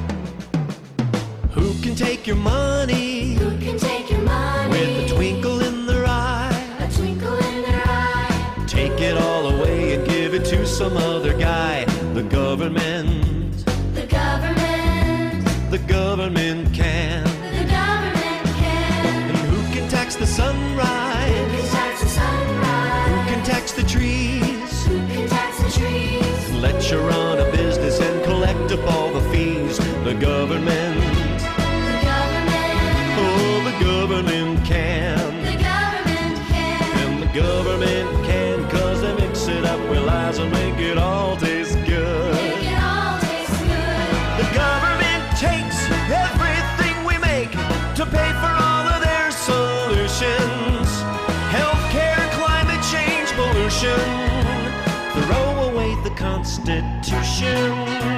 Who can take your money? Who can take your money? With a twinkle in their eye. A twinkle in their eye. Take it all away and give it to some other guy. The government. The government. The government can. The government can. And who can tax the sunrise? Who can tax the sunrise? Who can tax the trees? Who can tax the trees? Let you run a business and collect up all the fees. The government. The government. Oh, the government can. The government can. And the government can, 'cause they mix it up with lies and make it all taste good. Make it all taste good. The government takes everything we make to pay for all of their solutions. Healthcare, climate change, pollution. Throw away the Constitution.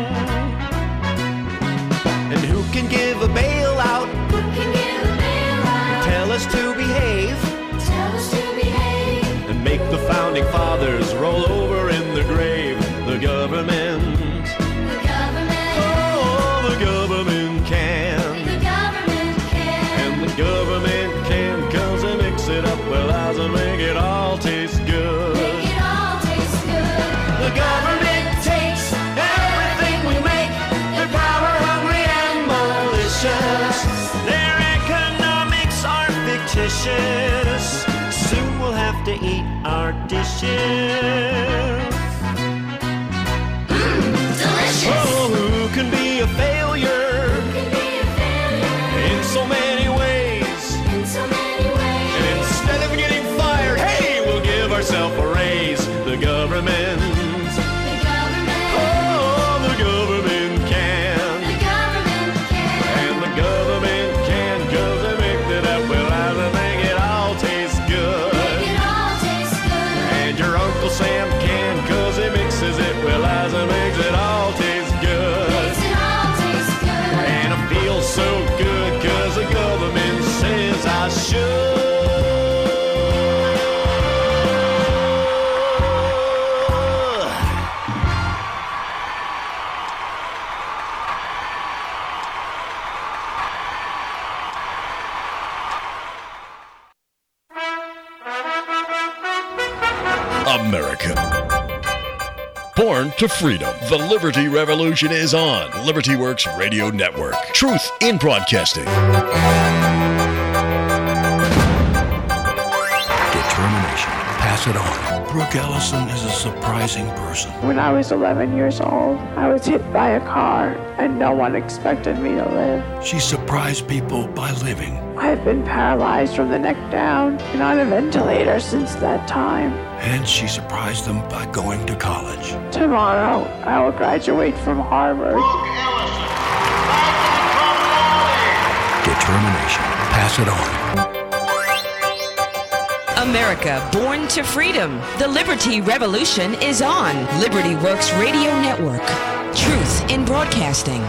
And who can give a bailout? Who can give a bailout? Tell us to behave. Tell us to behave. And make the founding fathers roll over in the grave. The government. The government. Oh, the government can. The government can. And the government can, 'cause they mix it up with lies and make it all taste good. Make it all taste good. The government takes everything we make. They're power-hungry and malicious. Their economics are fictitious. Soon we'll have to eat our dishes. Delicious. Oh, who can be a failure? Who can be a failure? In so many ways. In so many ways. And instead of getting fired, hey, we'll give ourselves a raise. The government. The government. Oh, the government can. The government can. And the government can, 'cause they make it up with lies and make it all taste good. Make it all taste good. And your Uncle Sam can, 'cause he mixes it with lies and makes it all taste good. Makes it all taste good. And I feel so good, 'cause the government says I should. America. Born to freedom. The Liberty Revolution is on. Liberty Works Radio Network. Truth in broadcasting. Determination. Pass it on. Brooke Ellison is a surprising person. When I was 11 years old, I was hit by a car, and no one expected me to live. She surprised people by living. I've been paralyzed from the neck down and on a ventilator since that time. And she surprised them by going to college. Tomorrow, I will graduate from Harvard. Determination. Pass it on. America, born to freedom. The Liberty Revolution is on. Liberty Works Radio Network. Truth in broadcasting.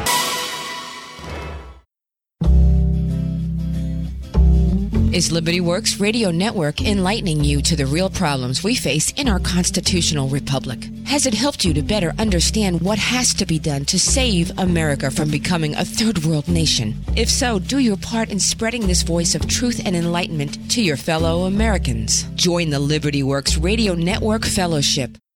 Is Liberty Works Radio Network enlightening you to the real problems we face in our constitutional republic? Has it helped you to better understand what has to be done to save America from becoming a third world nation? If so, do your part in spreading this voice of truth and enlightenment to your fellow Americans. Join the Liberty Works Radio Network Fellowship.